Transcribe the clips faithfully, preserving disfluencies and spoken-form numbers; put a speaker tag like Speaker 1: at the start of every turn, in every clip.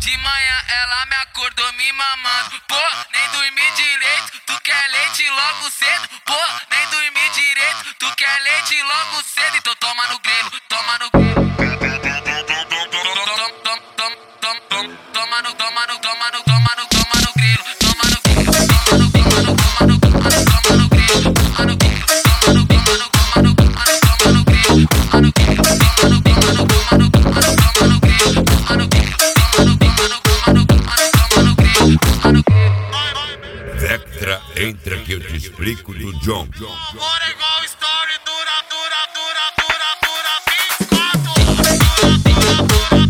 Speaker 1: De manhã ela me acordou me mamando. Pô, nem dormi direito, tu quer leite logo cedo. Pô, nem dormi direito, tu quer leite logo cedo. Então toma no grelo, toma no grelo. Toma no, toma no, toma no, toma no, toma no grelo. Toma no grelo, toma no, toma no, toma no, toma no, toma no grelo. Toma no grelo, toma no, toma no, toma no, toma no, toma no grelo. Toma no grelo, toma no, toma no, toma no, toma no, toma no grelo. Toma no grelo, toma no, toma no, toma no, toma no, toma no grelo.
Speaker 2: Vectra, entra que eu te explico do John.
Speaker 3: Amor é igual story, dura, dura, dura, dura, dura, vinte e quatro.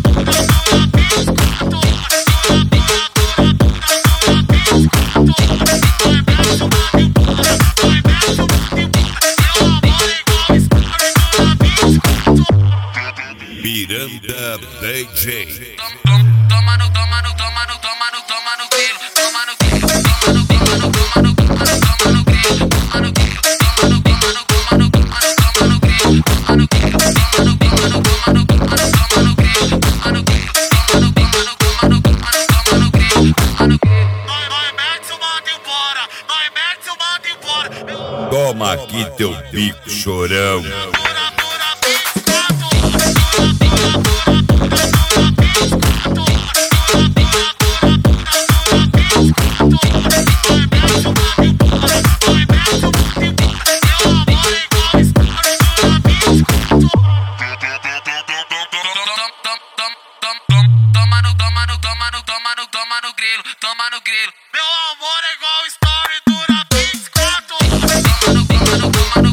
Speaker 2: Miranda D J.
Speaker 1: Toma no, toma no, toma no, toma no, toma no grelo. Toma no grelo, toma no, toma no, toma no, toma no, toma no grelo. Toma no grelo, toma no, toma no, toma no, toma no, toma no grelo. Toma no grelo, toma no, toma no, toma no, toma no, toma no grelo. Toma no grelo, toma no, toma no, toma no, toma no, toma no grelo. Toma no grelo.
Speaker 3: Nós, nós mete o manda embora, nós mete o manda embora.
Speaker 2: Toma aqui teu bico, chorão.
Speaker 3: Dura, dura, vinte e quatro.
Speaker 1: Toma no, toma no, toma no, toma no, toma no grelo. Toma no grelo.
Speaker 3: Meu amor é igual story, dura vinte e quatro.
Speaker 1: Toma no, toma no, toma no.